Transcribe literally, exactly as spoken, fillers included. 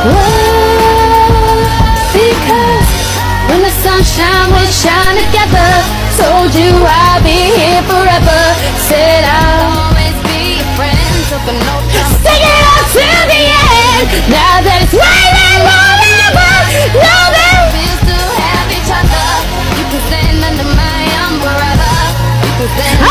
Whoa, because when the sunshine we shine together, told you I'll be here forever. Said I'll always be your friend. Took an oath, stick it out till the end. Now that it's raining more than ever, know that we still have each other. You can stand under my umbrella. You can stand